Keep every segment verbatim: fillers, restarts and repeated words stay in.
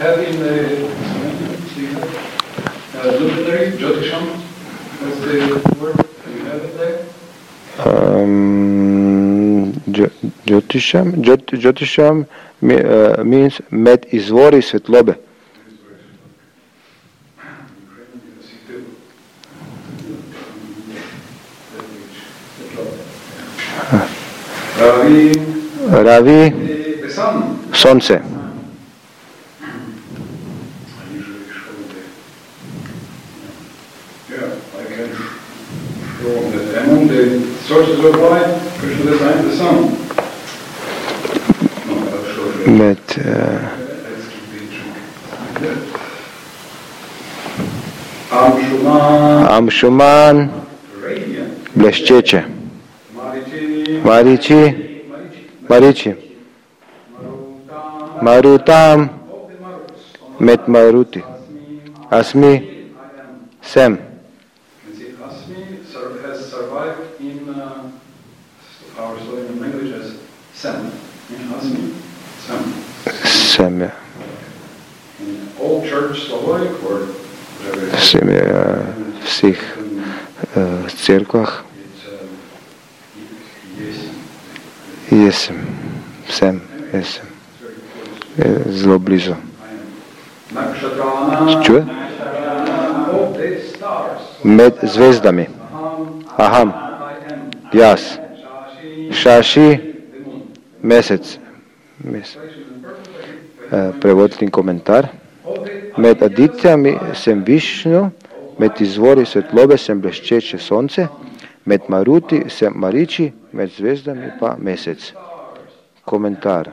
have in the uh, luminary, Jyotisham, what's the word? Do you have it there? Um, Jyotisham, Jyotisham uh, means med izvori svetlobe. Ravi, Ravi, the sun. sonce. Yeah, I can show that among the sources of light, Krishna designed the sun. No, I'll show you. Med, uh, Let's keep the Amshuman, Amshuman, radiant. bleščeče. Marichi, Mariči, Mariči. Marutam, of the Marus. med Maruti. Asmi, sem. You see, Asmi sur- has survived in uh, our Slovenian language as Sam. In Asmi, Sam. Sem je. In Old Church Slavonic or whatever. Sem je uh, v vseh uh, cerkvah. It's um, yes. Jesem, sem, jesem. Je zelo blizu. Nakshatrana Čuje? of the stars. Med zvezdami. Aham, I am. jaz. Shashi, Šaši, the moon. mesec. mesec. Uh, prevod in komentar. Of the Med adicijami sem Višnu, med izvori svetlobe sem bleščeče sonce, med Maruti sem Mariči, med zvezdami pa mesec. Komentar.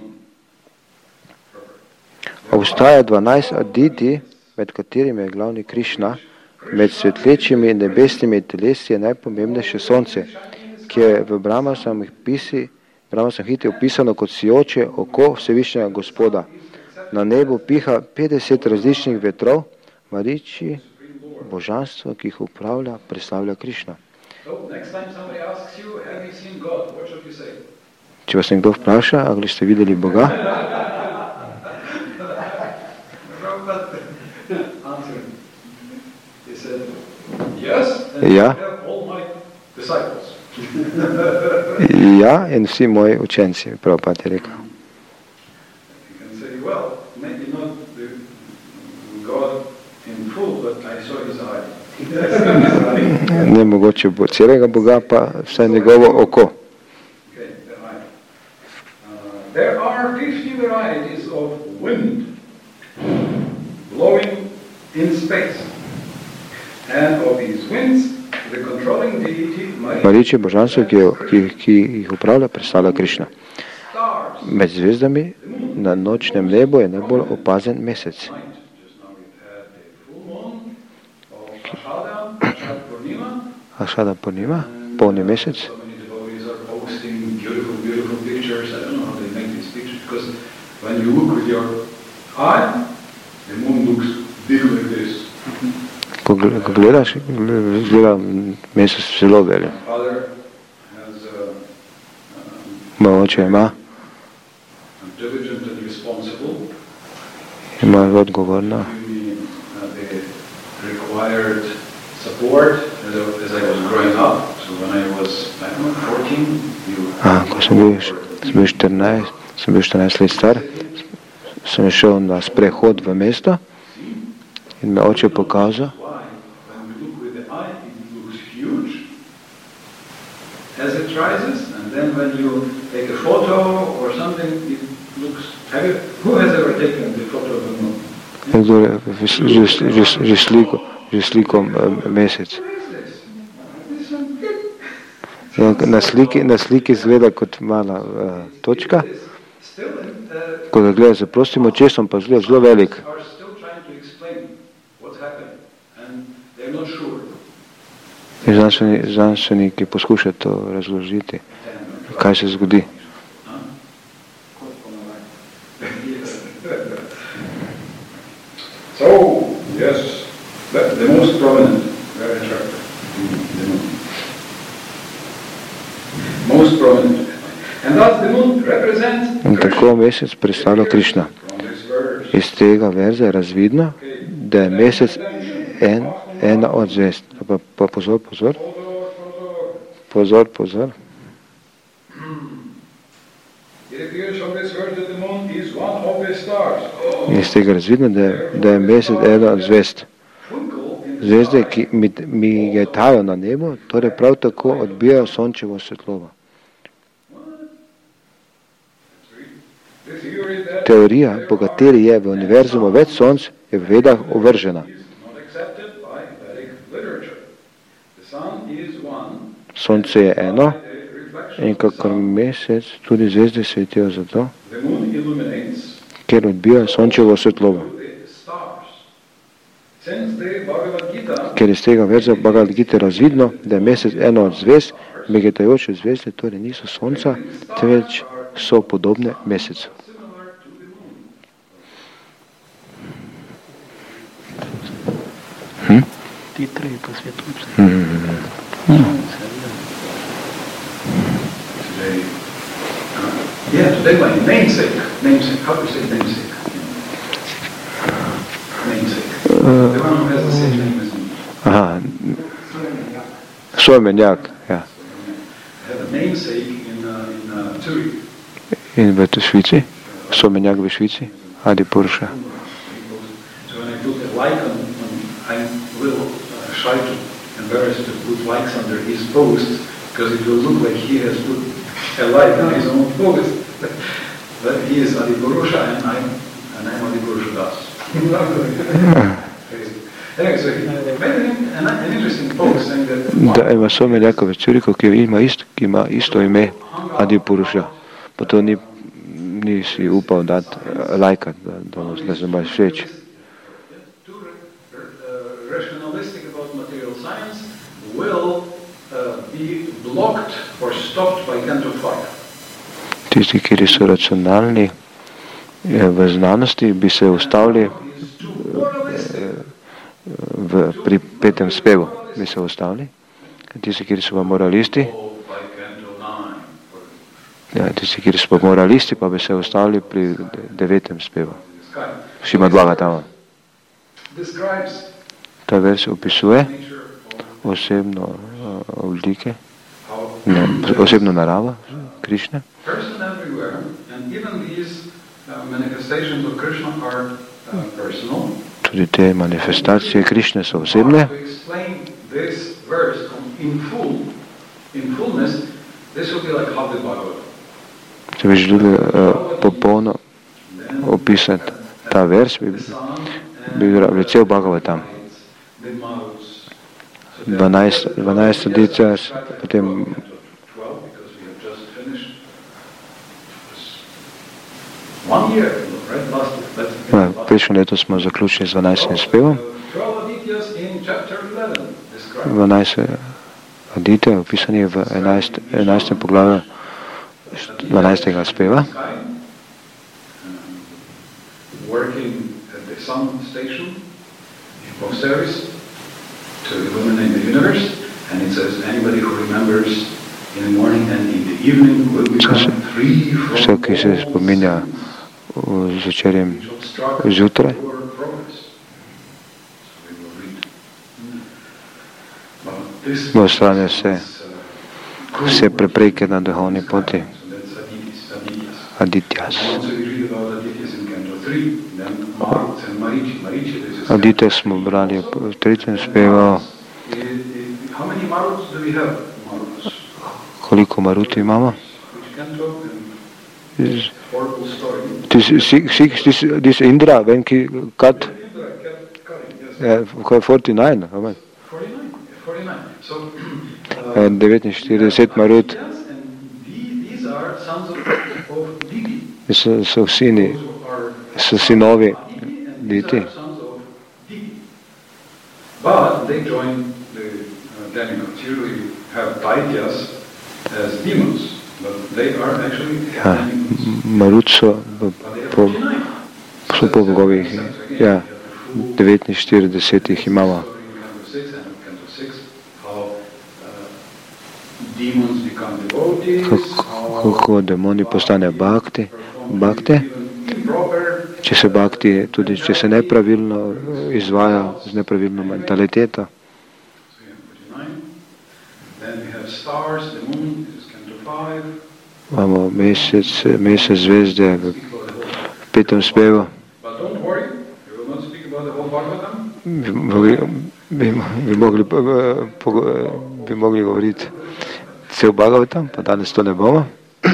Obstaja dvanajst aditi, med katerimi je glavni Krišna, med svetlečimi nebesnimi telesi je najpomembnejše sonce, ki je v Brahma Samhiti opisano kot sijoče oko Vsevišnjega Gospoda. Na nebu piha petdeset različnih vetrov, Mariči, božanstvo, ki jih upravlja, preslavlja Krišna. Če vas nekdo vpraša, ali ste videli Boga? Ja. Ja, in vsi moji učenci, Prabhupada je rekel. Ne mogoče bo celega Boga, pa vsaj njegovo oko. There are fifty varieties of wind blowing in space. And of these winds, the controlling deity Mariči, božanstvo, ki, ki, ki jih upravlja, predstavlja Krišna. Med zvezdami na nočnem nebu je najbolj opazen mesec. Ašada Purnima, polni mesec. When you look with your eye, the moon looks big like this. Ko gledaš, gleda mesec zelo velik. Father has a, Moj oče ima, um, diligent and responsible, ima odgovorno, giving me uh, the required support as I, as I was growing up. So when I was, I don't know, fourteen, you... A, ko sem bil, sem bil štirinajst, sem bil štirinajst let star, sem šel na sprehod v mesto in me oče pokazal. As it rises, and then when you take a photo or something, it looks... Have you, who has ever taken the photo of the moon? Nekdo je že, že, že sliko, že sliko mesec. Ja, na, sliki, na sliki izgleda kot mala uh, točka, ko ga gleda z prostim očesom, pa zgleda zelo velik. In znanstveniki poskušajo to razložiti, kaj se zgodi. So, yes, the, the most prominent, very attractive, the moon. Most prominent. And thus the moon represents In tako mesec predstavlja Krišna. from this verse. Iz tega verza je razvidno, da je mesec en, ena od zvest. Pa, pa pozor, pozor. Pozor, pozor. Iz tega razvidno, da je, da je mesec ena od zvest. Zvezde, ki migetajo na nebu, torej prav tako odbijajo sončevo svetlobo. Teorija, po kateri je v univerzumu več sonc, je v vedah ovržena. Sonce je eno in kakor mesec, tudi zvezde svetijo zato, ker odbijajo sončevo svetlobo. Ker iz tega verza Bhagavad Gita razvidno, da je mesec eno od zvezd, megetajoče zvezde torej niso sonca, temveč so podobne mesecu. Hm? Ti treji pa svetuči. Yeah, today my namesake, namesake, how do you say namesake? Namesake. Uh, the one who has the same name as me. Aha, soimenjak, ja. I have a namesake in, uh, in uh, Zurich. In v Švici? Soimenjak v Švici? Adi Purusha. So when I put a like on, on I'm a little uh, shy to embarrassed to put likes under his post, because it will look like he has put a like on his own post. But he is Adi Purusha and I'm, and I'm Adi Purusha Das. Anyway, so he made an, an interesting post saying that... Da ima soimenjaka v Zurichu, ki ima, ist, ki ima isto ime Adi Purusha. Pa to ni, nisi upal dati lajkat, da, da, da se baš všeč. Rationalistic about material science will uh, be blocked or stopped by Canto five. Tisti, ki so racionalni v znanosti, bi se ustavili v, pri petem spevu. Bi se ustavili. Tisti, ki so pa moralisti, ja, tisti, ki so pa moralisti, pa bi se ustavili pri devetem spevu. Šrimad Bhagavatam. Ta vers opisuje osebno uh, oblike, ne, osebno naravo Krišne. Tudi te manifestacije Krišne so osebne. Če bi želeli uh, popolno opisati ta vers, bi, bi rabili cel Bhagavatam. dvanajst adicija, potem ja, prejšnjo leto smo zaključili z dvanajstim spevom. dvanajst aditija, opisani v enajstem poglavju dvanajstega speva. To illuminate the universe, and it says anybody who remembers in the morning and in the evening will become free from vse, ki se spominja z večerjem zjutraj. Ostrane se vse prepreke na duhovni poti. Adityas. Aditya smo brali v tretjem spevu. Koliko maruti imamo? This Indra, when he cut forty-nine, devetinštirideset marut. So, so sini, so sinovi Diti. But they join the uh, demigods. Here we have Daityas as demons, but they are actually ja, demigods. Marut so po, so po bogovih, ja, devetinštirideset jih imamo. Kako, kako demoni postane bhakti, bhakti. če se bhakti, tudi če se nepravilno izvaja z nepravilno mentaliteto. Imamo mesec, mesec zvezde v petem spevu. Bi mogli, bi, bi mogli, bi mogli govoriti cel Bhagavatam, pa danes to ne bomo.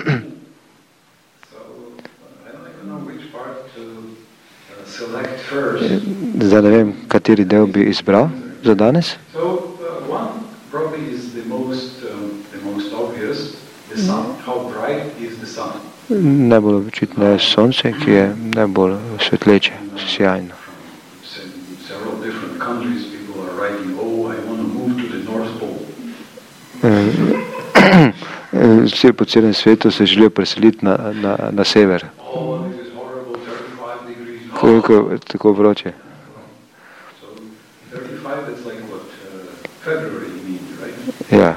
Zdaj ne vem, kateri del bi izbral za danes. Najbolj očitno je sonce, ki je najbolj svetleče, sjajno. Vsi po celem svetu se želijo preseliti na, na, na sever. Koliko je tako vroče? Ja.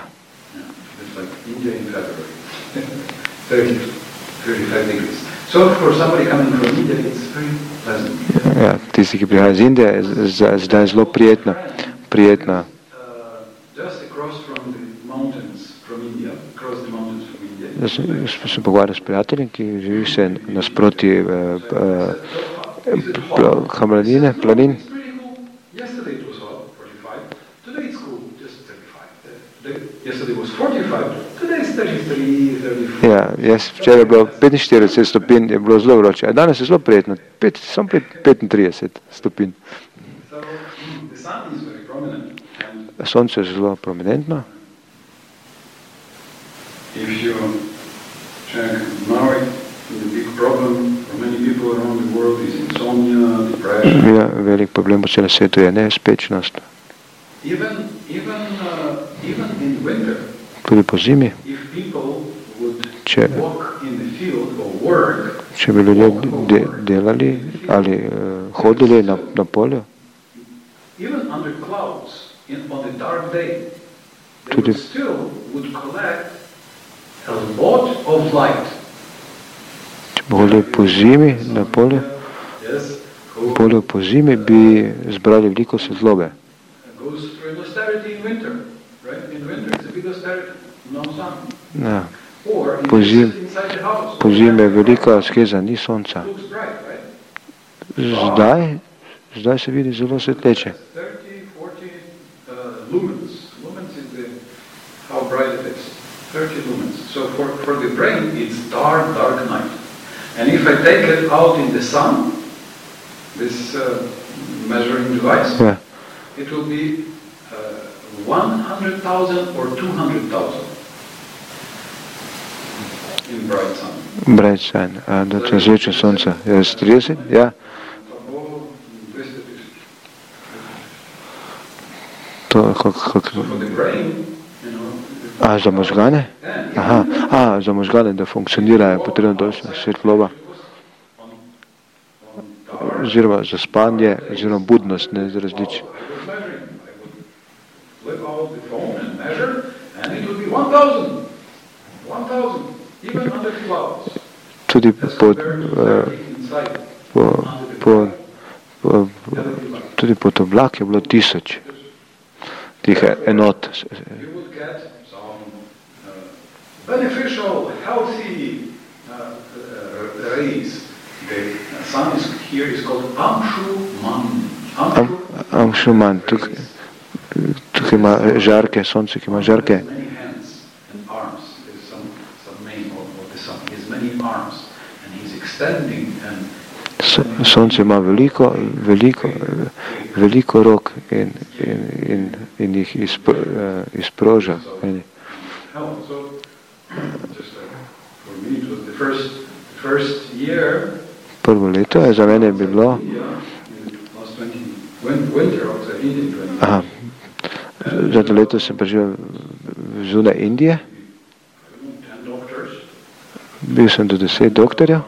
Ja, tisti, ki prihaja iz Indije, je zdaj zelo prijetno. prijetno. Jaz sem pogovarjal s prijateljem, ki živi se nasproti eh, eh, Hamradine, planin. Ja, jaz včeraj je bilo petinštirideset stopinj, je bilo zelo vroče, a danes je zelo prijetno, pet, samo petintrideset stopinj. Sonce je zelo prominentno. Ja, velik problem po celem svetu je nespečnost. Tudi po zimi, če, če bi ljudje de, delali ali uh, hodili na, na polju, tudi če bi hodili po zimi na polju, polju po zimi bi zbrali veliko svetlobe. Ja. Po zim, po zimi je velika askeza, ni sonca. Zdaj, zdaj se vidi zelo svetleče. thirty lumens. So for, for the brain, it's dark, dark night. And if I take it out in the sun, this uh, measuring device, yeah. It will be uh, one hundred thousand or two hundred thousand in bright sun. Bright sun, a da če zveče sonce, je trideset, ja. To, kako... So for the brain, A, za možgane? Aha, a, za možgane, da funkcionira, je potrebno določena svetloba. Oziroma za spanje, oziroma budnost, ne različ. Tudi pod, uh, po, po, po, tudi pod oblak je bilo tisoč tih enot. Beneficial, healthy uh, uh, rays. The sun is here is called Amshuman. Am, Amshuman. Tukaj, tukaj ima žarke, sonce, ki ima žarke. Many hands and arms. There's some, some name of, of the sun. He has many arms and he's extending and. Sonce ima veliko, veliko, veliko rok in, in, in, in jih izpro, uh, izproža. Prvo leto je za mene bilo aha, zadnje leto sem preživel zunaj Indije, bil sem do deset doktorjev.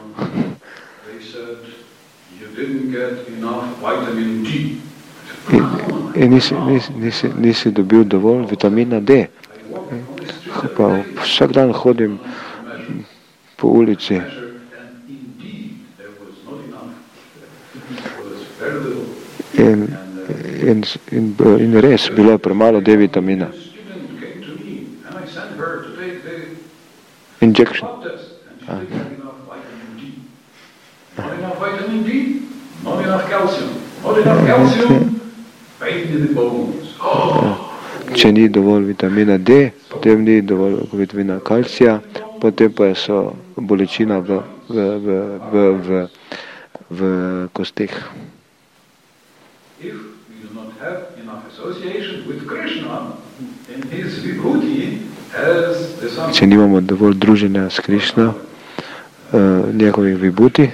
In, in nisi, nisi, nisi, nisi dobil dovolj vitamina D. Pa vsak dan hodim po ulici In, in, in res, bilo je premalo D vitamina. Injection. Ah. Not enough vitamin D, not enough calcium, not enough calcium, pain in the bones. Oh. Če ni dovolj vitamina D, potem ni dovolj vitamina kalcija, potem pa so bolečina v, v, v, v, v, v kosteh. If we do not have enough association with Krishna in his vibhuti as the sun. Če nimamo dovolj druženja s Krišno, uh, njegovih vibhuti,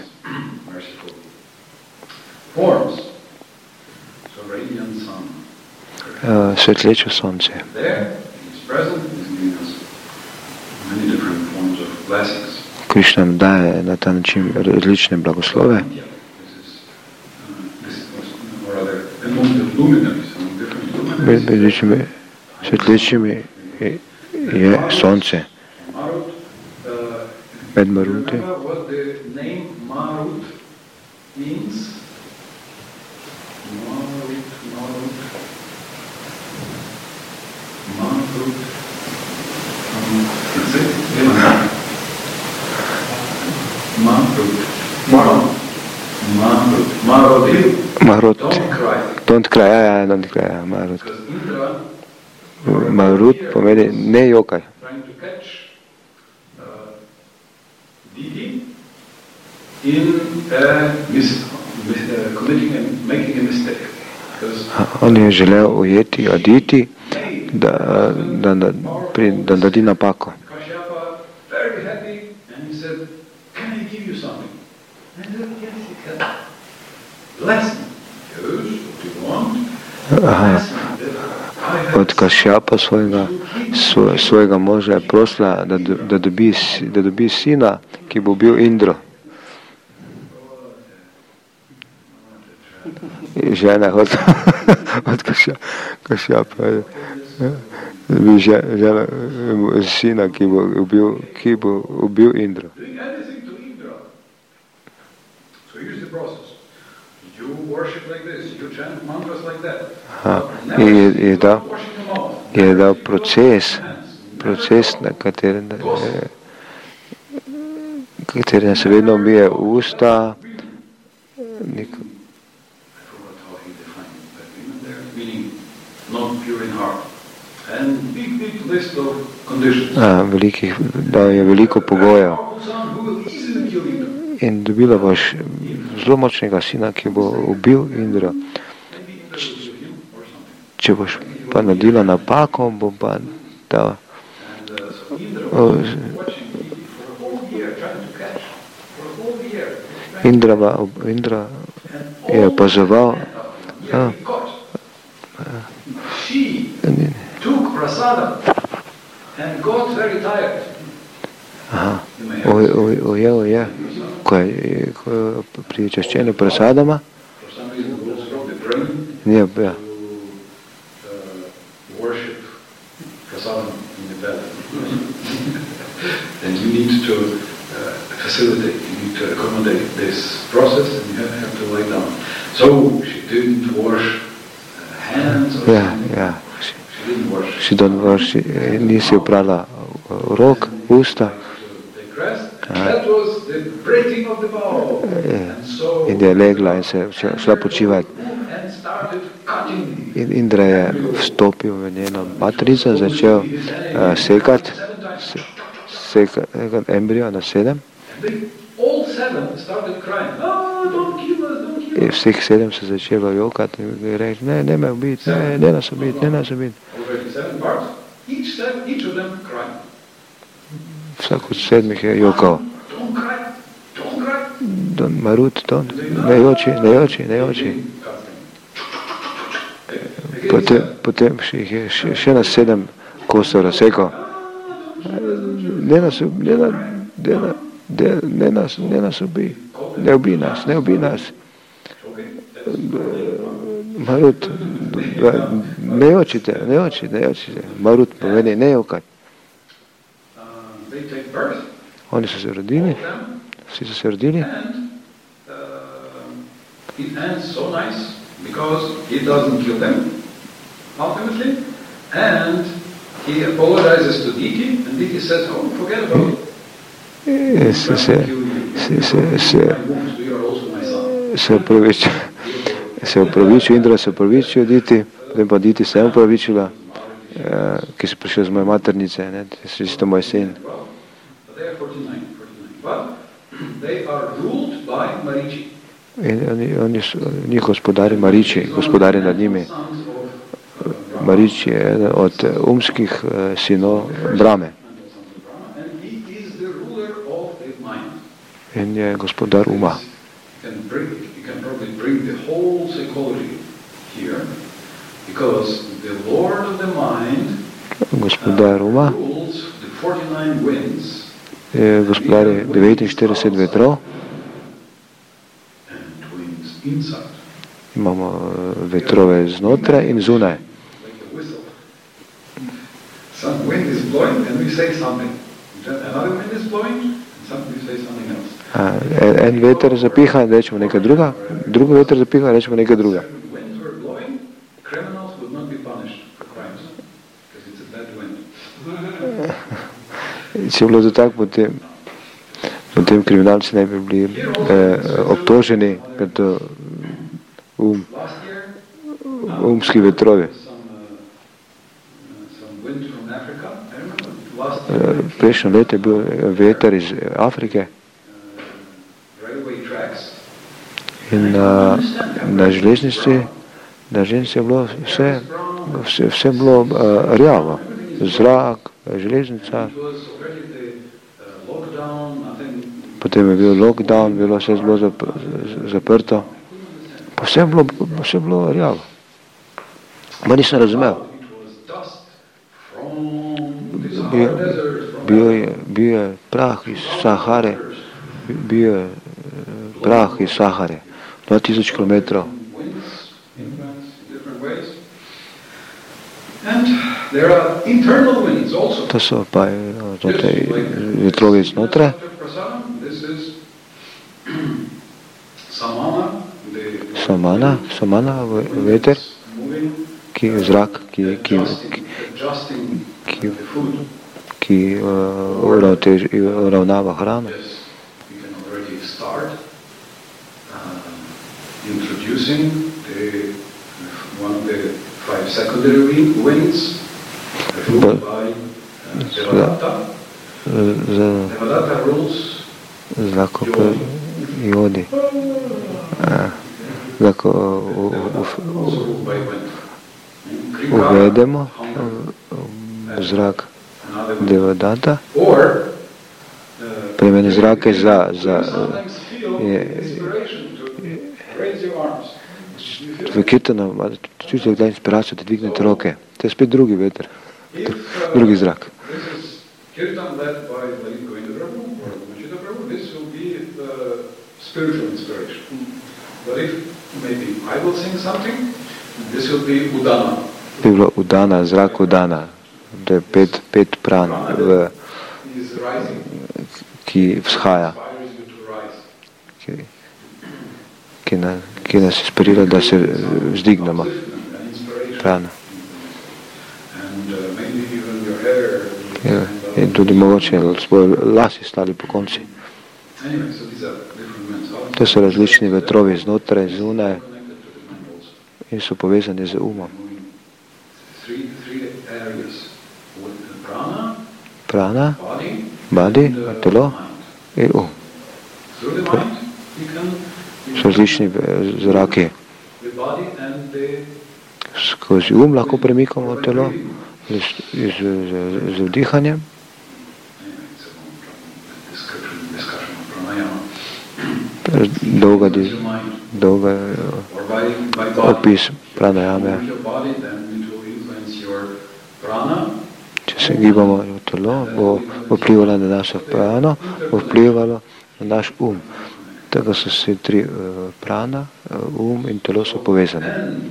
forms, so radiant sun. Uh, svetlečo sonce. There, he is present, he is giving us many different forms of blessings. Krišna nam daje na ta način različne blagoslove. This is, uh, this was, or rather, among the luminaries, among different luminaries. Med različnimi svetlečimi je sonce. Marut, uh, Med Maruti. remember what the name Marut means? Marut, Marut. Marut. Um, is it? Yeah. Marut. Marut. Marut. Marut. Marut. Don't cry. Don't cry, ja, ja, don't cry, ja, Marut. Because Indra, Marut pomeni ne jokaj. trying to catch uh, Didi in uh, mis, mis, uh, committing and making a mistake. Because On je želel ujeti Aditi, da, da, da, pri, da naredi napako. Kashyapa, very happy, and he said, "Can I give you something?" And he said, "Yes, you can." Lesson. Yes, what you want? Aha. Lesson. I have Od Kašjapa svojega, svoj, svojega moža je prosila, da, do- da, dobi, si- da dobi sina, ki bo bil Indro. Žena je od, od Kašja- Kašjapa. je, ja, Da bi že- žena eh, sina, ki bo ubil, ki bo ubil Indro. doing anything to Indra. So here's the process. You worship like this, you chant mantras like that. Aha. Never In je, je, dal, washing them off. je dal proces, proces, na katerem, eh, katerem se vedno umije usta. Nek, I forgot how he defined that women there, meaning not pure in heart. And big, big list of conditions. a, velikih, dal je veliko pogojev. Powerful son who will easily kill Indra. In dobila boš zelo močnega sina, ki bo ubil Indra. Maybe Indra will kill him or something. Če boš pa naredila napako, bo pa dal. And uh, so Indra Oh, was watching Didi for a whole year, trying to catch for a whole year. Indra, va- Indra And je all opazoval. yeah, Ah. he caught. She in- took prasadam and got very tired. Aha, You may have oj, seen oj, oje, oje, ko je, ko je pri čaščenju prasadama, for some reason the rules from the brain je, ja, to uh, worship prasadam in the belly. And you need to uh, facilitate, you need to accommodate this process and you have, have to lie down. So she didn't wash uh, hands or ja, something. ja, She didn't wash. si don vrši, nisi uprala rok, usta, Take rest. That was the breaking of the vow. Ja. And so in je legla in se šla- šla počivati. and started cutting In Indra je vstopil v njeno matrico, začel uh, sekati, se, sekati embrijo na sedem. And they all seven started crying. Oh, don't kill us, don't kill In us. vseh sedem se začelo jokati in reči, ne, ne me ubiti, ne, ne nas ubiti, ne nas ubiti. Already seven parts. Each seven, each of them crying. Vsak od sedmih je jokal. Don't cry, don't cry. Don Marut, don, ne joči, ne joči, ne joči. Potem, potem še jih je še, še na sedem kosov razsekal. Ne nas, ub- ne, na- ne, na- ne, ne nas, ne nas ubi, ne ubi nas, ne ubi nas. Marut, ne jočite, ne jočite, ne jočite. Marut pomeni ne jokati. Uh, they take birth, Oni so se rodili, all of them, vsi so se rodili and uh, it ends so nice because he doesn't kill them, ultimately, and he apologizes to Diti, and Diti says, oh, forget about it. Se, se, se, se, se, se opravičil, se opravičil, Indra se opravičil Diti, potem pa Diti se je opravičila, eh, ki si prišel z moje maternice, ne, si isto moj sin. In oni, oni so, njih gospodari Mariči, gospodari nad njimi. Mariči je eden od umskih eh, sinov Brame. In je gospodar uma. Gospodar uma je gospodar devetinštirideset vetrov. Imamo vetrove znotraj in zunaj. En veter zapiha in rečemo nekaj druga, drugi veter zapiha in rečemo nekaj druga. Če je bilo to tako, potem, potem kriminalci ne bi bili eh, obtoženi, ker to um, umski vetrovi. Prejšnjo leto je bil veter iz Afrike in na, na železnici, na železnici je bilo vse, vse, vse bilo uh, rjavo. Zrak, železnica, potem je bil lockdown, bilo vse zelo zap, zaprto, pa vse je bilo, vse je bilo rjavo. Ma nisem razumel. Bil, bil, je, bil je prah iz Sahare, bil je prah iz Sahare, dva tisoč kilometrov. To so pa vetrovi znotraj. Samana, samana veter, ki je zrak, ki, ki, ki, ki, ki uh, uravnava hrano. Zlako jodi. Zlako uvedemo zrak Devadata. Premeni zrake za, za je, v Kirtanu čutite da inspiracijo, da dvignete roke. To je spet drugi veter, drugi zrak. Bi bilo udana, zrak udana. To je pet, pet pran, v, ki vzhaja, ki, ki, na, ki nas inspirira, da se vzdignemo. Prana. Ja, in tudi mogoče svoje lasi stali po konci. To so različni vetrovi znotraj, zunaj in so povezani z umom. Prana, body, telo in um. So različni zraki. Skozi um lahko premikamo telo z, z, z, z vdihanjem. Dolga, dolga opis pranajame. Če se gibamo v telo, bo vplivalo na našo prano, bo vplivalo na naš um. Tako so se tri uh, prana, uh, um in telo so povezane.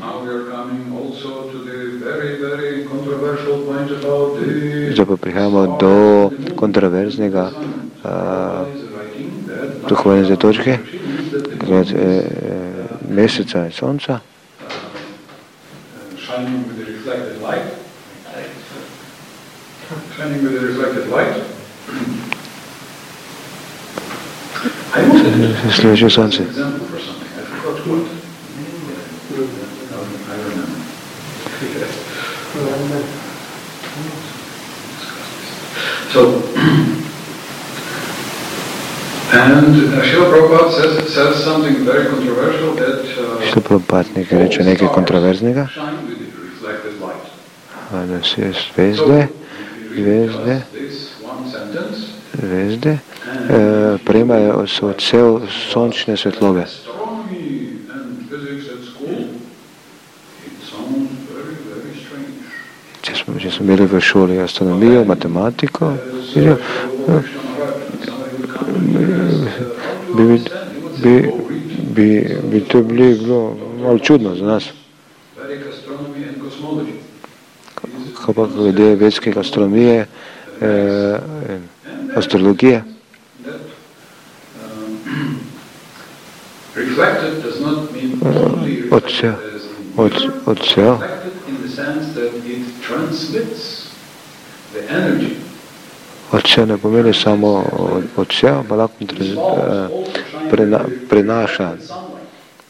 Zdaj pa prihajamo do kontroverznega uh, duhovne točke, glede eh, meseca in sonca. shining with the reflected light, shining with the reflected light. I want to Следующее солнце. example for something. I forgot what. I remember. So, and uh, Srila Prabhupada says, says something very controversial that uh, Šrila Prabhupada nekaj reče nekaj kontroverznega, shine with the reflected light. da se zvezde, zvezde, This one sentence, zvezde eh, prejemajo odsev sončne svetlobe. astronomy and physics at school, it sounds very, very strange. Če smo, če smo imeli v šoli astronomijo, matematiko, vidijo, eh, bi, bi, bi, bi, bi to bili, bilo malo čudno za nas. Vedic astronomy and cosmology. Kaj pa glede vedske astronomije, eh, astrologije, That um, reflected does not mean only odsev, reflected as in od, odsev, reflected in the sense that it transmits the energy. odsev ne pomeni samo odsev, ampak lahko This falls eh, also shine prena, with the prenaša, reflected sunlight.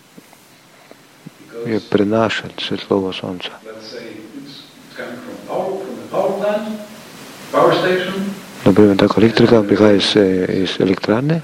je Because prenaša svetlobo sonca. let's say it's, it's coming from power, from the power plant, power station, Naprimer, tako elektrika prihaja iz, iz elektrarne,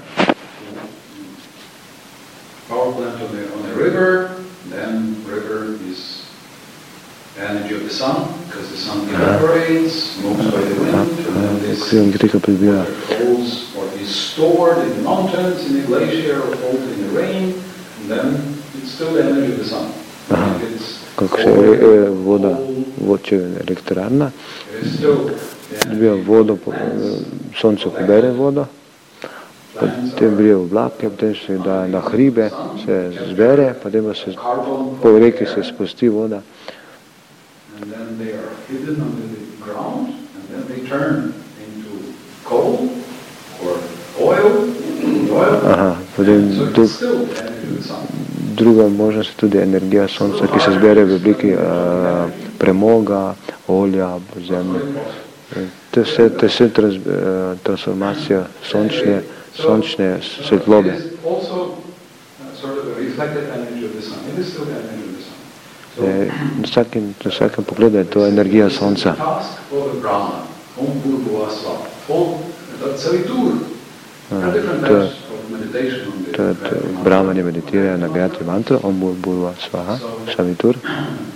power plant on the, on the river, then river is the energy of the sun, because the sun evaporates, moves by the wind, and then this elektrika pribija holds or is stored in the mountains, in the glacier, or holds in the rain, and then it's still the energy of the sun. Aha. And it's kako se eh, voda, voče elektrarna, it is still the dobijo energy vodo, po- sonce pobere vodo, potem brije oblake, potem se da na hribe, se zbere, potem pa se carbon, po reki se spusti voda, and then they are hidden under the ground, and then they turn into coal or oil, oil. aha, potem So drug, it's still the energy of the sun. druga možnost je tudi energija sonca, ki se zbere v obliki uh, premoga, olja, zemlje. To je vse, to je vse trans, uh, transformacija sončne, sončne svetlobe. It is also uh, sort of a reflected energy of the sun. It is still the energy of the sun. So Eh, Na vsakem, na vsakem pogledu je to energija sonca. task for the Brahman, Om Purva Sva, Om Tatsavitur. There are different to je- types of meditation on the To je to, brahmani meditirajo na Gayatri mantro, Om Bhurva Svaha, Savitur. Uh,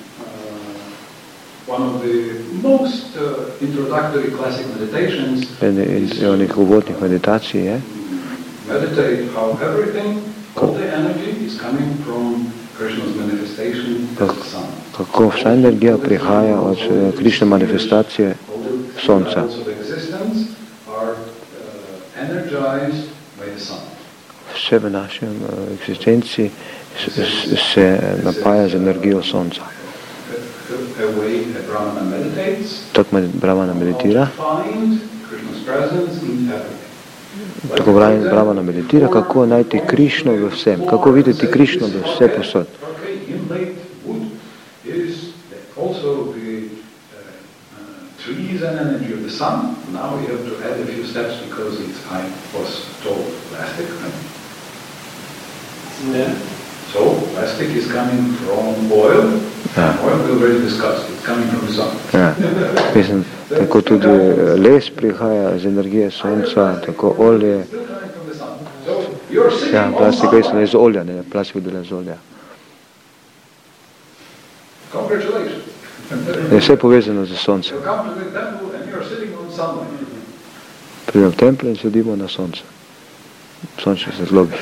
one of the most uh, introductory classic meditations En iz onih uvodnih meditacij je, meditate how everything, all the energy is coming from Krishna's manifestation as the sun. kako vsa energija prihaja od eh, Krišne manifestacije All the sonca. levels of existence are uh, energized by the sun. Vse v našem uh, eksistenci s- s- se napaja z energijo sonca. A, a way that Brahmana meditates, Tako med Brahmana meditira, how to find Krishna's presence in everything. tako Brahman- Brahmana meditira, kako najti Krišno v vsem, kako videti Krišno v vse posod. Okay, inlaid wood is also the uh, uh, trees and energy of the sun. Now we have to add a few steps because it's, I was told, plastic. Right? Yeah. So plastic is coming from oil. Ja. Oil we already discussed. It's coming from the sun. Ja. Mislim, tako tudi eh, les prihaja z energije sonca, tako olje, Still coming from the sun. So you're sitting ja, on plastika je sunlight. iz olja, ne, plastik dela iz olja. Congratulations. Je vse povezano z soncem. You come to the temple and you're sitting on sunlight. Pridemo v tempelj in sedimo na sonce. Sončne svetlobe.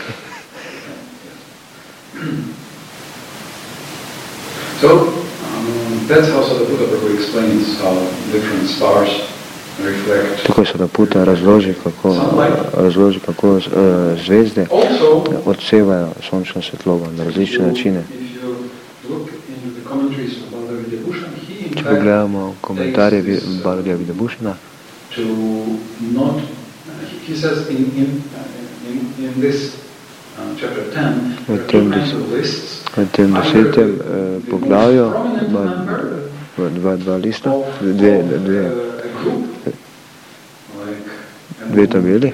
So um, that's how Sadaputa Prabhu explains how different stars reflect. Tako se da puta razloži, kako, razloži, kako uh, zvezde Also, odsevajo sončno svetlobo na različne načine. if you look into the commentaries of Bhagavad Vidyabhushan, he in Če fact pogledamo komentarje Bhagavata Vidyabhushana, to not, he says in, in, in, in this uh, chapter ten, there are two kinds of lists. v tem desetem eh, poglavju ima dva, dva lista, dve, dve, dve tabeli.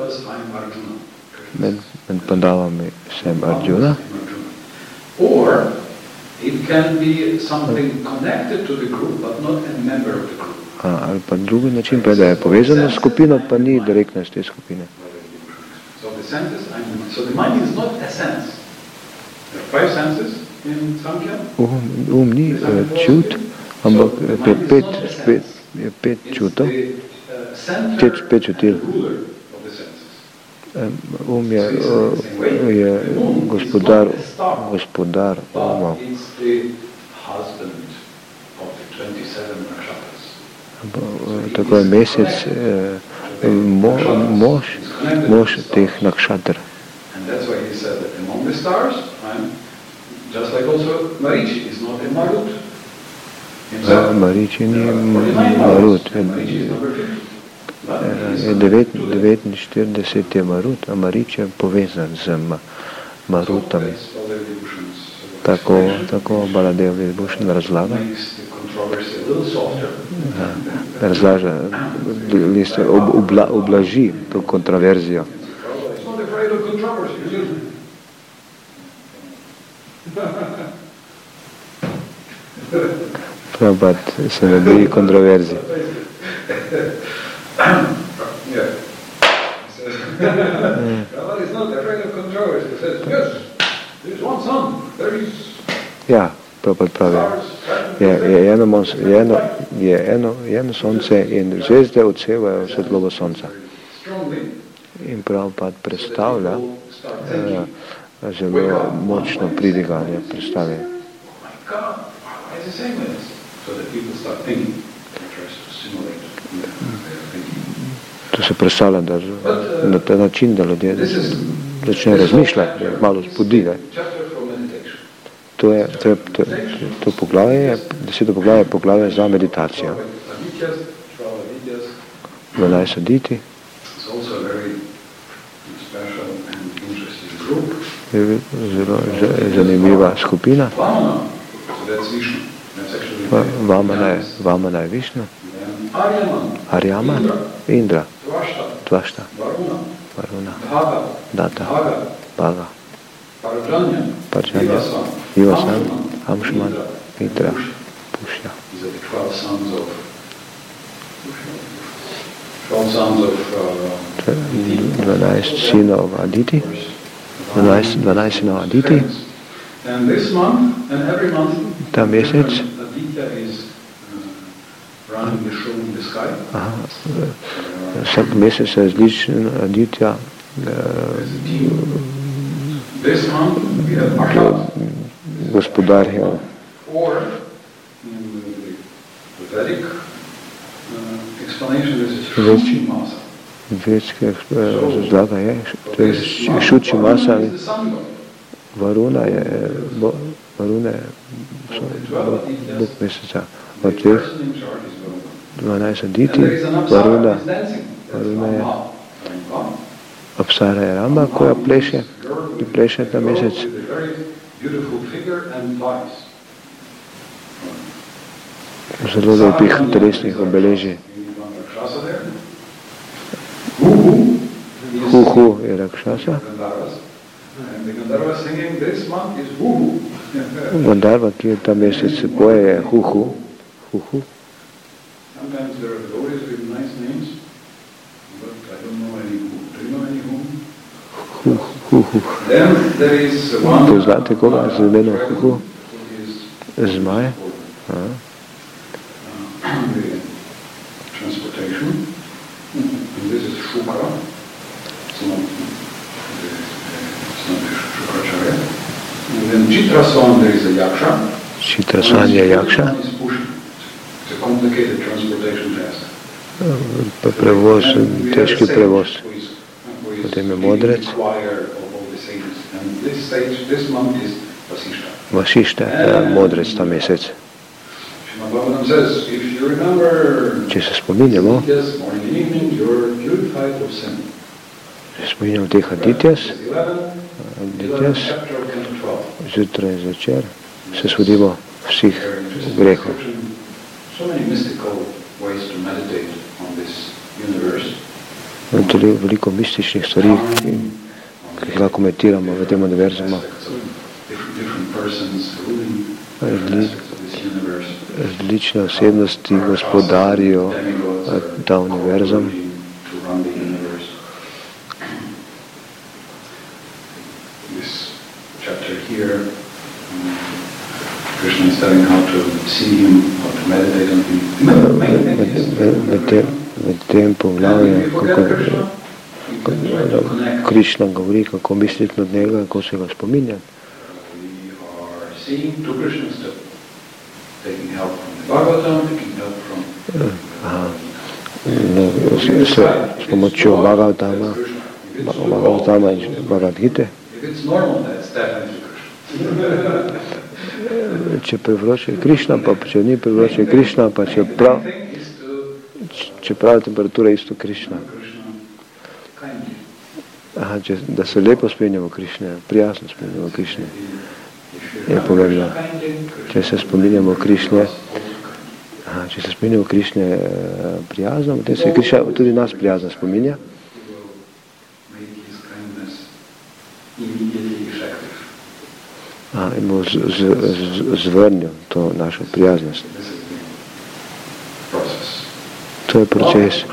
Med, med Pandavami sem Arjuna. Or it can be something connected to the group, but not a member of the group. A, ali pa drugi način, pa da je povezano s skupino, pa ni direktno iz te skupine. So the senses, I mean, so the mind is not a sense. There are five senses in Samkhya. Um, um ni uh, čut, ampak pet, pet, pet, je pet čutov, pet, pet čutil. Um je, uh, je gospodar, gospodar umov. Tako je mesec, eh, mo, mož, mož teh nakšatr. Mariči ni Marut. Je devetinštirideset je Marut, a Marič je povezan z Marutami. Tako, tako Baladev Vibhushan razlaga. Razlaža, ob, obla, oblaži to kontroverzijo. Prabhat se ne boji kontroverzij. Ja, Prabhat pravi, je, je, eno, je, eno, je eno, eno sonce in zvezde odsevajo svetlobo sonca. In Prabhat predstavlja eh, zelo močno pridiganje predstave. To se predstavlja, da na ta način, da ljudje začne razmišljati, malo spodbi. To je, to je, to, to poglavje, deseto poglavje je poglavje za meditacijo. dvanajst aditi. Je zelo zanimiva skupina. Vamana je, Vamana je Višnu. Arjama, Indra, Tvašta, Varuna, Data, Bhaga, Parjanya, Vivasan, Amshman, Indra, Pushya. dvanajst sinov Aditi, dvanajst sinov Aditi. Ta mesec Aha, vsak mesec se različen Aditya gospodarja. Vedske razlaga je, to je Šuči masa, Varuna je, Varuna je bog meseca. Od teh dvanajst Aditi, Varuna, Varuna je Apsara je Rama, koja pleše, ki pleše ta mesec. Zelo lepih telesnih obeležij. Hu-hu je Rakshasa. Gandharva, ki je ta mesec poje, je hu-hu. Hu-hu. Hu-hu. Poznate koga z imenom hu-hu? Zmaj. Chitrasan je Yaksha. Prevoz, težki prevoz. Potem je modrec. Vasišta je modrec ta mesec. Če se spominjamo, spominjamo teh Aditjas, Aditjas, zjutraj in zvečer, se svodimo vseh grehov. so many mystical ways to meditate on this universe. Tudi veliko mističnih stvari, ki jih lahko meditiramo v tem univerzumu. Različne osebnosti gospodarijo ta univerzum. V tem poglavju, kako Krišna govori, kako misliti nad njega, kako se ga spominja. S pomočjo Bhagavatama, Bhagavatama in Bhagavad Gite. Če privroče Krišna, pa če ni privroče Krišna, pa če prav, če prav temperatura je isto Krišna. Aha, če, da se lepo spominjamo Krišne, prijazno spominjamo Krišne. Je pomembno. Če se spominjamo Krišne, aha, če se spominjamo Krišne prijazno, potem se Krišna tudi nas prijazno spominja. A, in bomo z, z, z, zvrnil to našo prijaznost. To je proces.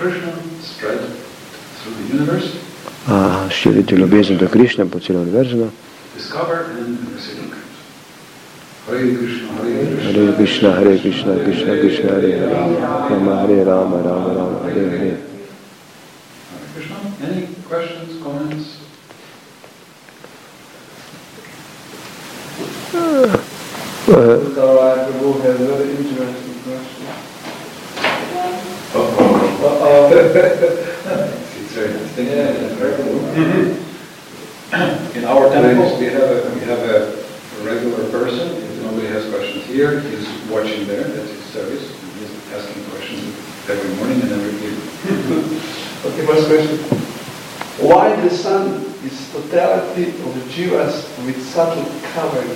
A, širiti ljubezen do Krišne po celem univerzumu. Hare Krishna, Hare Krishna, Krishna Krishna, Hare Hare, Rama Hare Rama, Rama Rama, Hare Hare. Any questions, comments? Uh, Prabhu has a very interesting question. Uh-oh. It's very interesting. Yeah, it's very cool. In our temples, we have a we have a regular person. If nobody has questions here, he's watching there. That's his service. He's asking questions every morning and every evening. Okay, first question. Why the sun is totality of the jivas with subtle covering?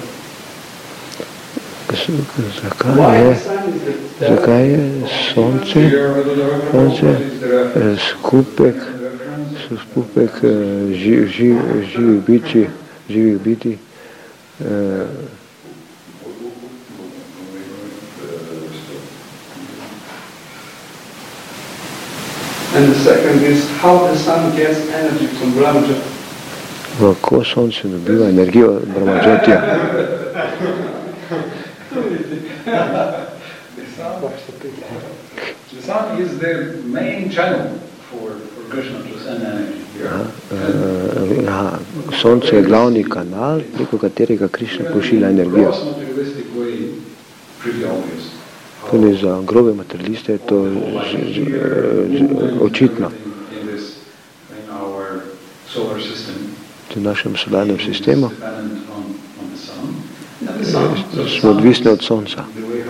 Zakaj je, zakaj je sonce, sonce skupek, skupek živ, živ, živih biči, živih biti, eh, And the second is how the sun gets energy from Brahmajati. Kako sonce dobiva energijo od Brahmajatija? The sun is the main channel for, for Krishna to send energy here. Ja, sonce je glavni kanal, preko katerega Krišna pošilja energijo. Tudi za grobe materialiste je to z, z, z, očitno. V našem solarnem sistemu smo odvisni od sonca.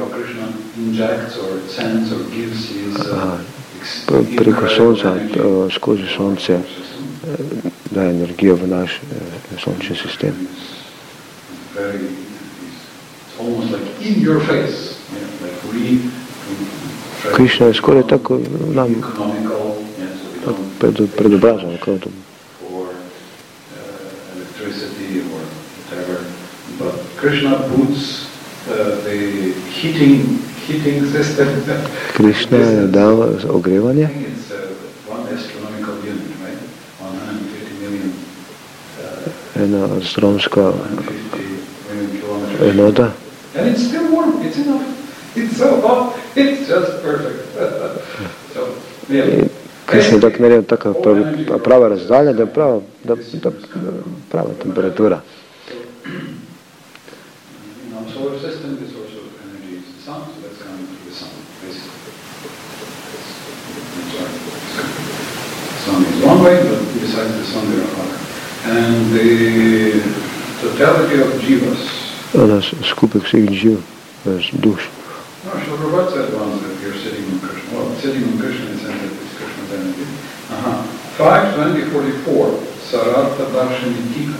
Aha, preko sonca, skozi sonce daje energijo v naš sončni sistem. Krišna je skoraj tako nam pred, pred obrazom. Krishna puts uh, the heating heating system. Krishna je dal ogrevanje. It's uh, one astronomical unit, right? one hundred fifty million. Uh, Ena astronomska enota. And it's still warm. It's enough. It's so hot. It's just perfect. So, yeah. Krishna je tako naredil, taka prava razdalja, da je prava, da, da, prava temperatura. Solar system, the source of energy is the sun, so that's coming through the sun, basically. The sun is one way, but besides the sun there are other. And the totality of jivas. Ona skupek vseh živ, duš. No, Srila Prabhupada said once that you're sitting on Krishna. Well, sitting on Krishna in the sense that it's Krishna's energy. Uh-huh. five twenty forty-four, Sarartha Darshani Tika.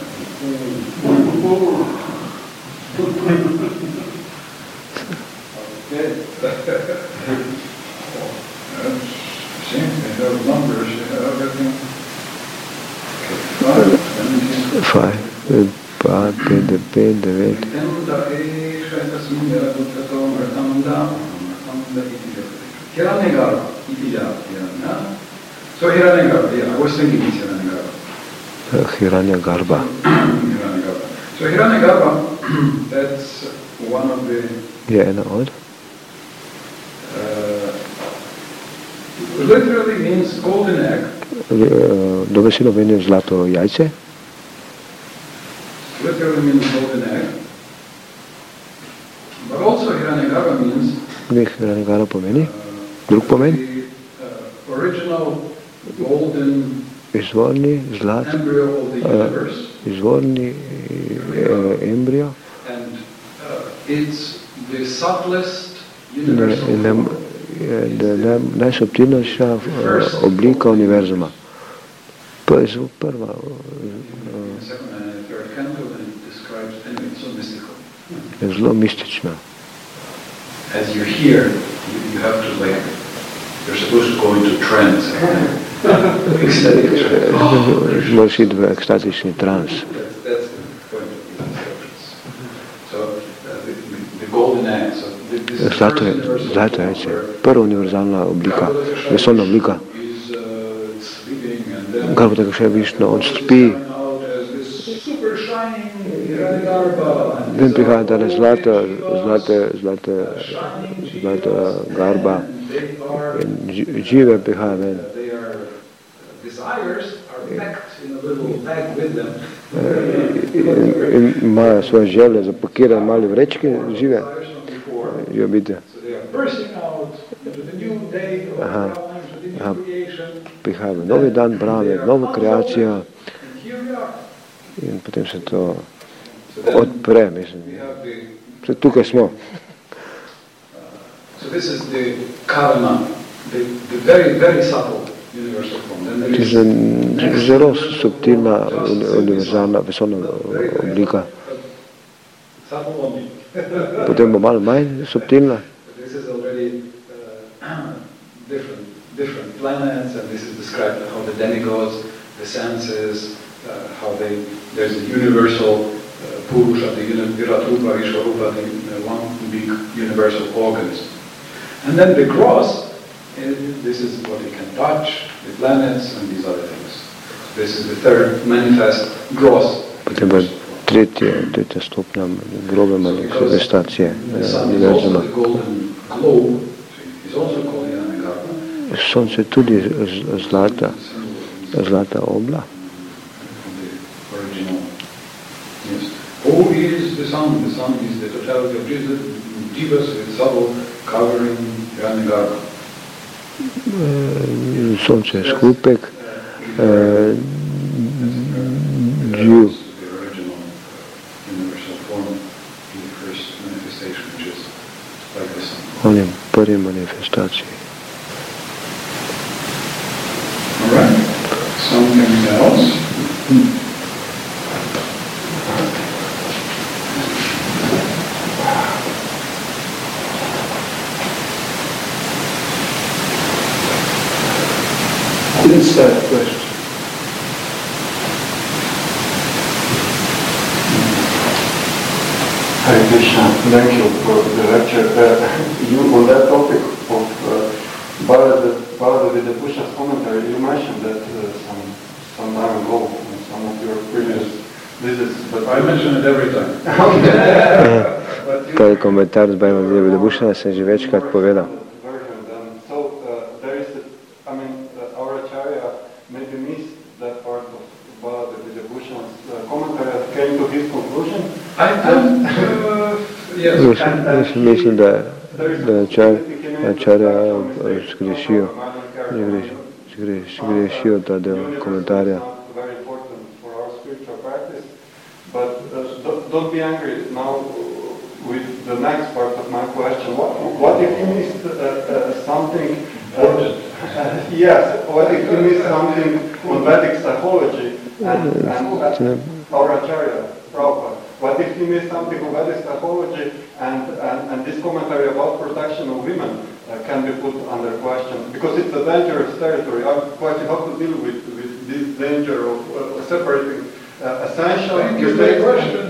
five, pa, pet, pet, devet. Hiranyagarbha, so Hiranyagarbha, yeah, I was thinking it's Hiranyagarbha. Hiranyagarbha. Hiranyagarbha. So Hiranyagarbha, that's one of the... Je ena od? Uh, literally means golden egg. Dobesedno pomeni zlato jajce. Literally means golden egg. But also Hiranyagarbha means... Ne, Hiranyagarbha pomeni? Drug pomen? The uh, original golden izvorni zlat, embryo of the universe. Uh, izvorni uh, embrio. And uh, it's the subtlest universal form. Ne, najsubtilnejša uh, oblika univerzuma. Prva, prva je zelo mistična. As you're here, you, you have to like, you're supposed to go into trance. Ecstatic trance. Moraš iti v ekstatični trans. That's, that's the point of these instructions. So, uh, the, the golden egg, so this is the first universal form. Prva univerzalna oblika, vesolna oblika. Garbhodaka še Višnu, on spi. Ven prihaja tale zlata, zlata, zlata, zlata garba in žive prihaja ven. In imajo svoje želje zapakirane mali vrečke, žive, žive biti. Aha, aha, prihaja v novi dan brave, novo kreacijo in potem se to odpre, mislim. Tukaj smo. So this is the karana, the, the very, very subtle universal form. Then there is zelo subtilna, univerzalna, vesolna oblika. Potem bo malo manj subtilna. This is already uh, different, different planets, and this is described how the demigods, the senses, uh, how they, there's a universal uh, Purusha, the Viratrupa, Vishwarupa, the, the one big universal organism. And then the gross, uh, this is what you can touch, the planets and these other things. This is the third manifest gross. Potem pa tretje, tretja stopnja grobe manifestacije univerzuma. Sonce je tudi zlata, zlata obla. Who is the sun? The sun is the totality of Jesus, Jivas with subtle covering Hiranyagarbha. Sonce je skupek, živ. On je prvi manifestaciji. All right. Something else. Didn't start the question. Hare Krishna, thank you for the lecture. Uh, you, on that topic of uh, Bharata, Bharata Vidyabhushan's commentary, you mentioned that uh, some, some time ago in some of your previous visits. But I mention it every time. To je komentar z Bharata Vidyabhushana, sem že večkrat povedal. So uh, there is, a, I mean, uh, our Acharya maybe missed that part of Bharata Vidyabhushan's uh, commentary, came to his conclusion. I don't, uh, yes. Mislim, da je Acharya zgrešil, zgrešil ta del komentarja. Very important for our spiritual practice. But uh, don't be angry now with the next part of my question. What, what if you missed uh, uh, something? Uh, yes, what if you missed something on Vedic psychology and, and uh, our Acharya, Prabhupada? What if you missed something on Vedic psychology and, and, and this commentary about protection of women uh, can be put under question? Because it's a dangerous territory. I'm quite how to deal with, with this danger of uh, separating uh, a essential. Thank you for your question.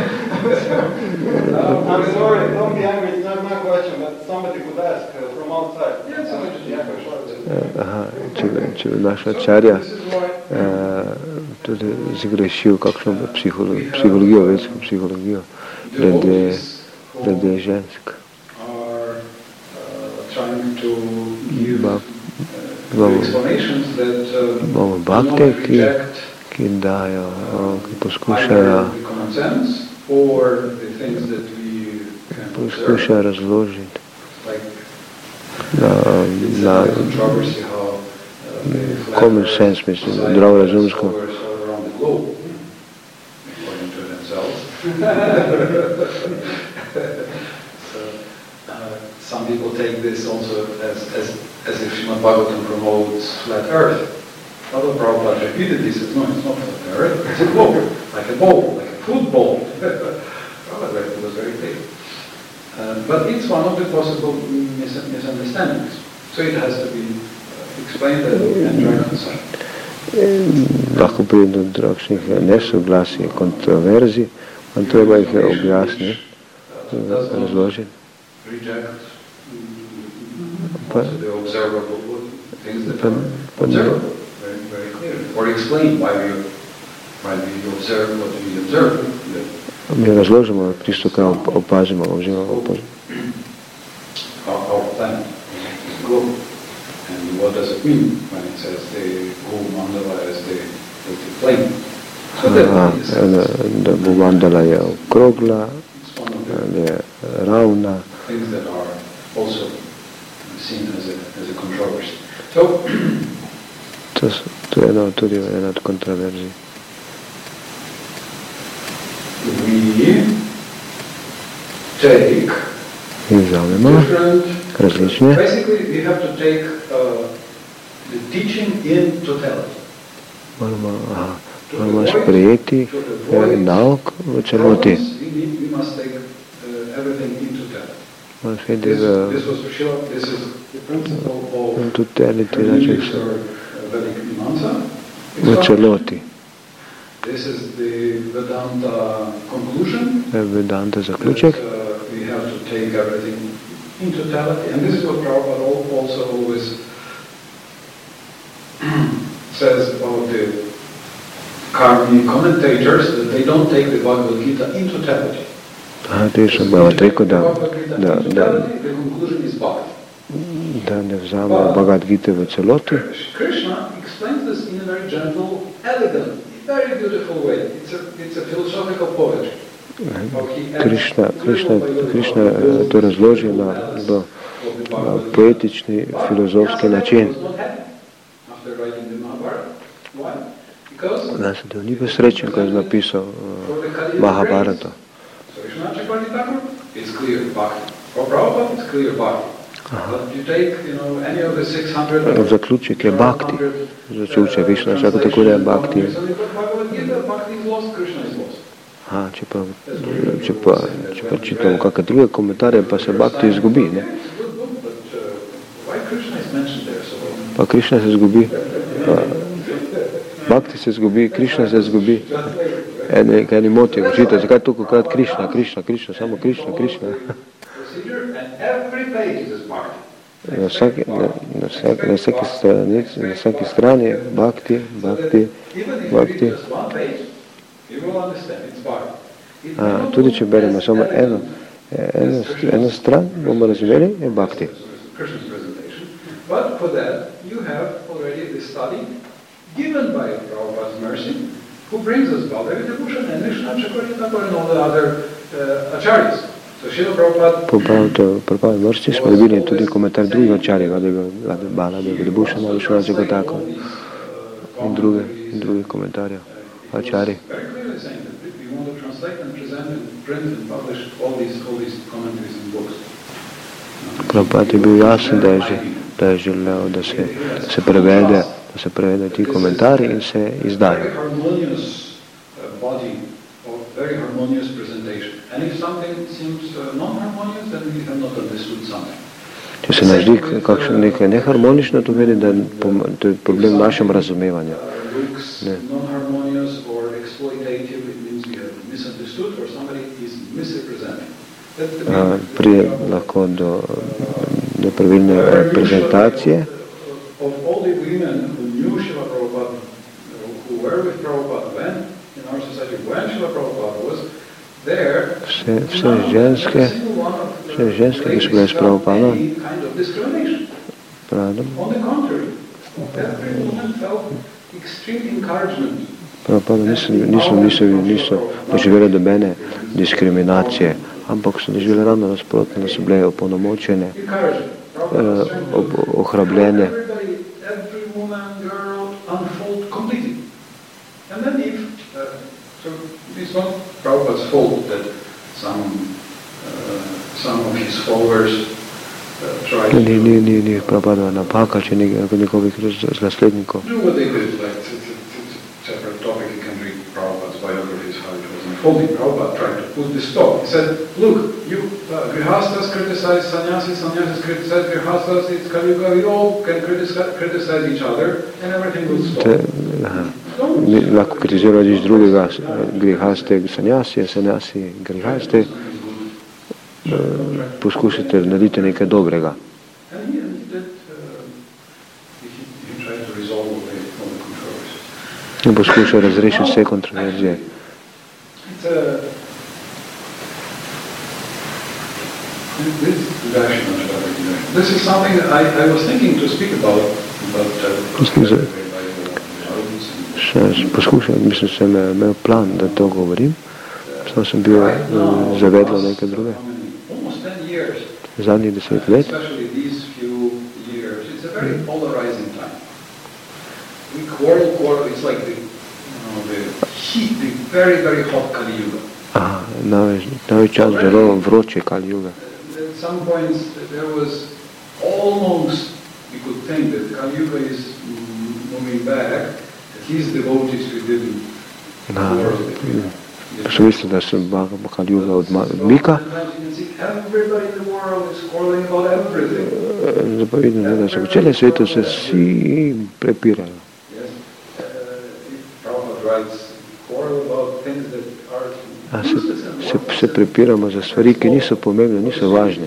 Uh, I'm sorry, don't be angry, it's not my question, but somebody could ask uh, from outside. Yeah, somebody just Yeah, ask. sure. Aha, če, če naš ačarja This is why uh, tudi zagrešil kakšno psiholo, psihologijo, versko psihologijo glede, glede žensk. Are uh, trying to give Ba- uh, imamo- explanations that uh, imamo do bakte, not ki, reject ki dajo, uh, ki either poskušajo, the common sense or the things that we can observe, poskušajo razložiti like na, it's na a controversy how uh, the flat common earth sense, mislim, society zdravo is razumsko. all all around the globe, according to themselves. So, uh, some people take this also as, as, as if Srimad Bhagavatam promotes flat earth. Although Prabhupada repeated this, it's no, it's not flat earth, it's a globe, like a ball, like a football. Prabhupada was very clear. Uh, but it's one of the possible mis- misunderstandings. So it has to be uh, explained and reconciled. Lahko pride do takšnih nesoglasij, kontroverzij, in treba jih je objasniti, Uh, does not razložiti. reject mm, Pa- also the observable things that Pa- are pa ne- observable very, very clearly, or explain why we why we observe what we observe. The, Mi razložimo tisto, kar op- opazimo, oziroma opazimo. our, our planet is globe, and what does it mean when it says the whole mandala is the, is the plane? So that Aha, is, da, da bo mandala je okrogla, it's one of the da je ravna, things that are also seen as a, as a controversy. So, to, s- to je eno, tudi ena od kontroverzij. we take In vzamemo different, različne, basically we have to take uh, the teaching in totality. moramo, aha, moramo sprejeti eh, nauk v celoti. Problems, we, need, we must take uh, everything in totality. Moramo sprejeti This, v this was for sure, this is the principle of totality, Hermeneutics znači or uh, Vedic Mimamsa. v celoti. This is the Vedanta conclusion. Vedanta zaključek. That, uh, we have to take everything in totality, and this is what Prabhupada al- also always says about the Karmi commentators, that they don't take the Bhagavad Gita in totality. Aha, to je še Because Bhagavad if you take rekel, the da, Bhagavad Gita da, in da, totality, the conclusion is Bhakti. da ne vzamemo Bhagavad Gite v celoti. Krishna explains this in a very gentle, elegant, very beautiful way. It's a, it's a philosophical poetry. How he adds Krišna, Krišna, little by little Krišna how he builds to razloži na, the na, of the na Bhagavad Gita. poetični, filozofski But način. Vyasadeva was not happy after writing the Mahabharata. Why? Because Vyasadeva ni bil srečen, ko je napisal uh, Mahabharata. so Vishwanath Chakravarti Thakur, it's clear Bhakti. For Prabhupada, it's clear Bhakti. But you take, you know, any of the six hundred or Zaključek je Bhakti. Zaključek Višna, vsako tako da je Bhakti. Bhagavad Gita, Bhakti is lost, Krishna is lost. Aha, če pa, če pa, če pa čitamo kakšne druge komentarje, pa se Bhakti izgubi, ne? Why Krishna is mentioned there so often? Pa Krišna se izgubi. Pa, Bhakti se izgubi, Krišna se izgubi. Eni, eni motijo, učite, zakaj toliko krat Krišna, Krišna, Krišna, samo Krišna, Krišna. Procedure, and every page is Bhakti. Na vsaki, na, na vsaki, na vsaki strani, na vsaki strani je Bhakti, Bhakti, Even if you read Bhakti. just one page, you will understand it's Bhakti. It A, may not tudi look če beremo as samo eno, elegant eno, as eno stran, bomo razumeli, je Bhakti. Krishna's presentation. But for that, you have already the study given by Prabhupada's mercy, who brings us Baladevi Bhushan and Vishwanath Chakravarti Thakur and all the other uh, acharyas. So Srila Prabhupada Po pravdu, pravi vrsti smo dobili tudi komentar drugih očarjev, Bala, Debušana, Višvanačega tako in druge, in drugih komentarjev očarjev. very clearly saying that we want to translate and present and print and publish all these, all these commentaries and books. Prabhupada je bil jasen, da je, že, da je želel, da se, se prevede, da se prevede ti komentarji in se izdajo. Very harmonious uh, body of very harmonious presentation. And if something seems uh, non-harmonious, then we have not understood something. Če se nam zdi kakšno nekaj neharmonično, to vedi, da to je problem v našem razumevanju. Uh, looks Ne. non-harmonious or exploitative, it means we have misunderstood or somebody is misrepresenting. Uh, prije lahko do, do pravilne reprezentacije. Of all the women who knew Srila Prabhupada, who were with Prabhupada when, in our society, when Srila Prabhupada was there, vse, vse ženske, vse ženske, ki so bile s Prabhupadom, kind of discrimination. Pravdom. On the contrary, every woman felt extreme encouragement. Prabhupada niso, niso, niso, niso doživele dobene diskriminacije, ampak so doživele ravno nasprotno, da so bile opolnomočene, eh, ob, ohrabljene. Every woman, girl, unfold completely. And then if, uh, so it's not Prabhupada's fault that some, uh, some of his followers uh, tried to Ni, ni, ni, ni Prabhupada napaka, če njegovih naslednikov. do what they did, like it's, it's, it's a separate topic, you can read Prabhupada's biographies, how it was unfolding. Prabhupada tried to put this stop. He said, look, you uh, Grihastas criticize sannyasis, sannyasis criticize Grihastas, it's Kali Yuga, we all can criticize, criticize each other, and everything will stop. Te, aha, mi lahko kritizirajo nič drugega, grihaste sanjasi, sanjasi grihaste, poskusite narediti nekaj dobrega. And he, and he did, uh, he, he tried to resolve all the, all the controversies. In poskušajo razrešiti vse kontroverzije. It's a, this, this is something that I, I was thinking to speak about, but uh, poskušal, mislim, sem imel plan, da to govorim, samo sem bil zavedel nekaj druge. Zadnjih deset let. Aha, novi čas zelo vroče Kali Yuga. At some points there was almost, you could think that Kali Yuga is moving back. His devotees who didn't so mislil, da se Kali Yuga odmika. Zdaj vidim, da se v celem svetu se vsi prepirajo. A se, se, se prepiramo za stvari, ki niso pomembne, niso važne.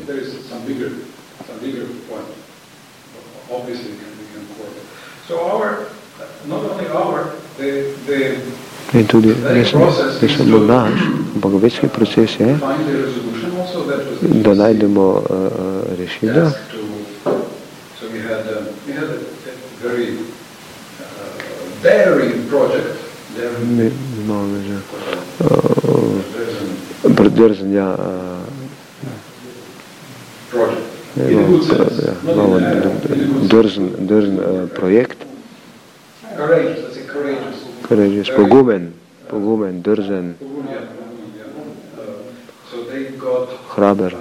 In tudi ne samo naš, ampak večji proces je, da najdemo uh, rešitev. Mi imamo že predrzen ja, imamo drzen, drzen uh, projekt. Courageous, pogumen, pogumen, drzen, hraber.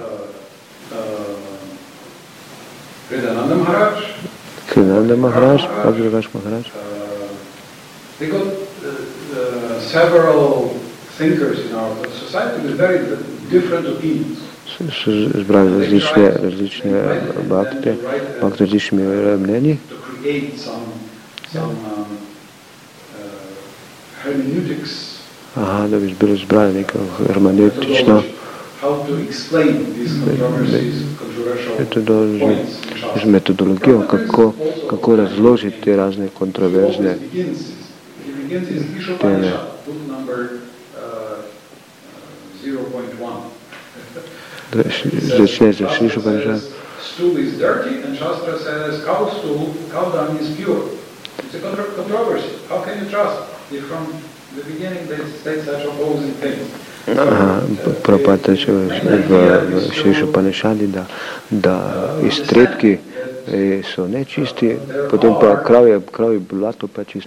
Kridananda Maharaj, Bhagavad Maharaj. They got uh, several thinkers in our society with very different opinions. So zbrali različne, različne bhakte, bhakte različnimi mnenji. To create some, some um, hermeneutics. Aha, da bi bilo zbrali neko hermeneutično metodologijo, kako, kako razložiti te razne kontroverzne teme. Začne za Šri Upanishad. Stool is dirty and Shastra says cow stool, cow dung is pure. It's a controversy. How can you trust if from the beginning they state such opposing things? Prabhupada reče v Šri Upanishadi, da, da iztrebki so nečisti, potem pa kravje, kravje blato pa čisto.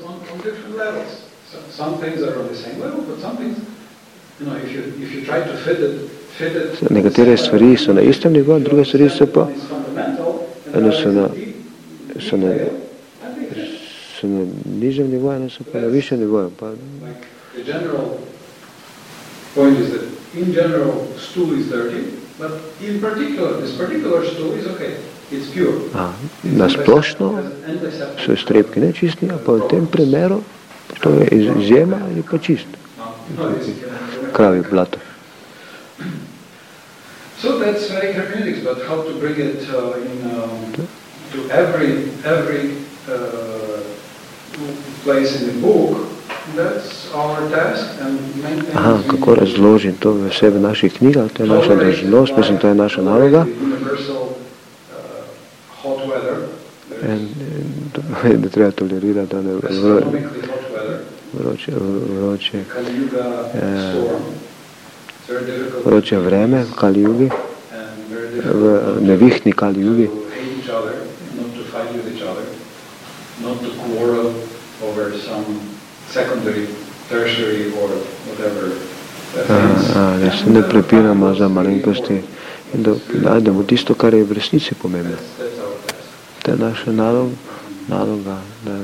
Nekatere stvari so na istem nivoju, druge stvari so pa eno so na, so na, so na nižjem nivoju, eno so pa na višjem nivoju. Pa, point is that in general stool is dirty, but in particular, this particular stool is okay. It's pure. A, na splošno so iztrebki nečisti, a pa v tem primeru To je izjema ali pa čist. Kravi blato. So that's very hermeneutics, but how to bring it uh, in um, to every every uh, place in the book, that's our task and maintenance. Aha, kako razložiti to v vse v naših knjigah, to je naša dolžnost, mislim, to je naša naloga. In da treba tolerirati, da ne vroče, vroče, eh, vroče vreme v Kali Jugi, v nevihni Kali Jugi. Not to quarrel over some secondary, tertiary or whatever things. A, da se ne prepiramo za malenkosti in da najdemo tisto, kar je v resnici pomembno. To je naša nalog, naloga, da,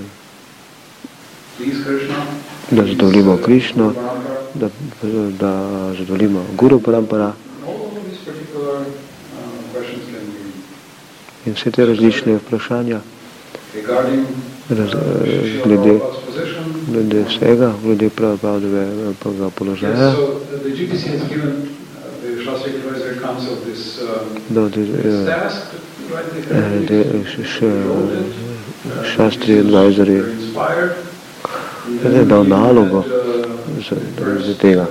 da zadovoljimo Krišno, da, da zadovoljimo Guru Parampara in vse te različne vprašanja raz, glede, glede vsega, glede pravega položaja. Da, da, Shastri advisory je dal nalogo za, za tega.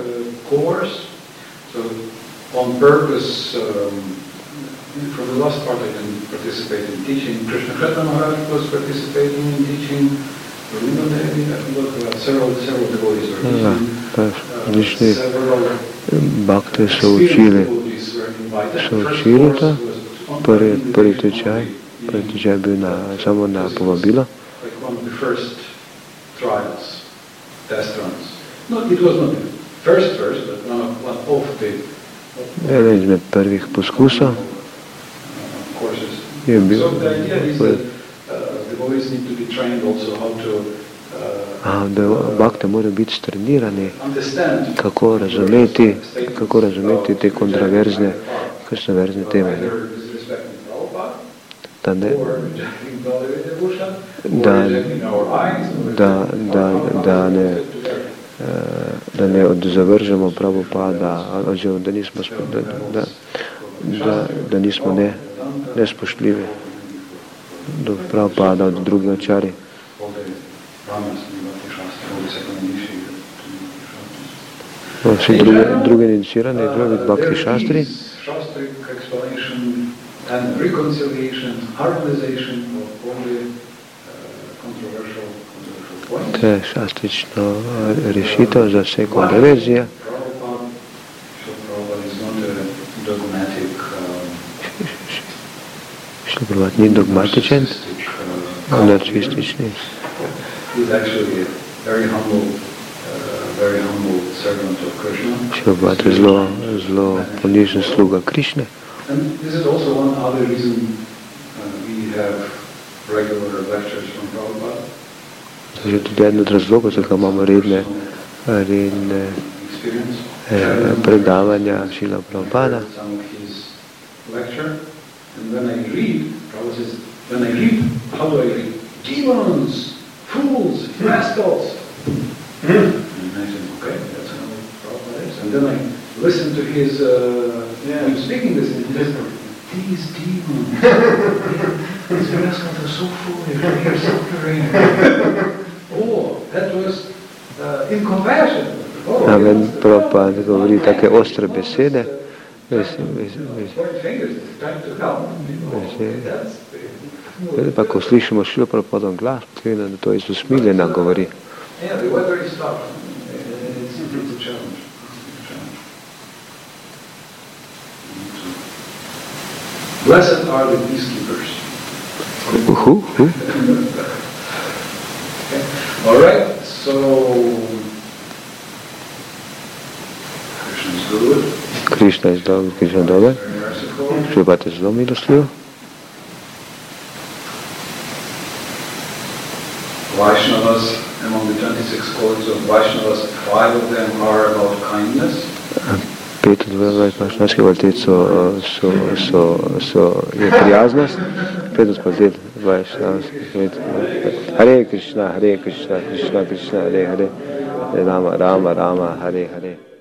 On purpose, um, for the last part I didn't participate in teaching. Krishna Kreta Maharaj was participating in teaching. Vrinda Devi, uh, several, several devotees were teaching. Različni bhakti so učili, so učili to. Prvi, prvi tečaj, prvi tečaj bil na, samo na povabilo. Like one of the first trials, test runs. No, it was not the first first, but one of, one of the Eden izmed prvih poskusov je bil, da bhakte morajo biti strenirani, kako razumeti, kako razumeti te kontraverzne, kontraverzne teme. Da ne, da, da, da, da ne, da ne zavržemo Prabhupada, oziroma da nismo, da, da, da, da nismo ne, nespoštljivi do Prabhupada, od druge očari. No, vsi druge, druge inicirane, druge bhakti šastri. And reconciliation, harmonization of all the uh, controversial, controversial points. To je šastrično rešitev za vse kontroverzije. Prabhupada is not a dogmatic, Prabhupada ni dogmatičen, narcistični. He's actually a very humble, uh, very humble servant of Krishna. Prabhupada je zelo, zelo ponižen sluga Krišne. And this is also one other reason uh, we have regular lectures from Prabhupada. To je tudi eden od razlogov, zakaj imamo redne, redne eh, predavanja Šrila Prabhupada. Some of his lecture, and when I read, Prabhupada says, when I read, how do I read? Demons, fools, rascals. And I said, okay, that's how Prabhupada is. And then I listen to his, uh, yeah. I'm speaking this in this, these demons, these rascals are so foolish, they are so curious. Oh, that was uh, in compassion. Oh, Amen, Prabhupada govori take ostre besede. Pa ko slišimo Šrila Prabhupadov glas, potem da to iz usmiljena govori. Yeah, the weather is tough. It's, it's a challenge. Blessed are the peacekeepers. Who? Who? Okay. All right. So Krishna is good. Krishna je dober, Krishna je dober. Prabhupada je zelo milostljiv. Vaishnavas, among the twenty-six codes of Vaishnavas, five of them are about kindness. Pet od vašnaških kvalitet so, so, so, so je prijaznost, pet od kvalitet Vaishnavski Smriti. Hare Krishna, Hare Krishna, Krishna Krishna, Hare Hare, Rama Rama, Rama Hare Hare.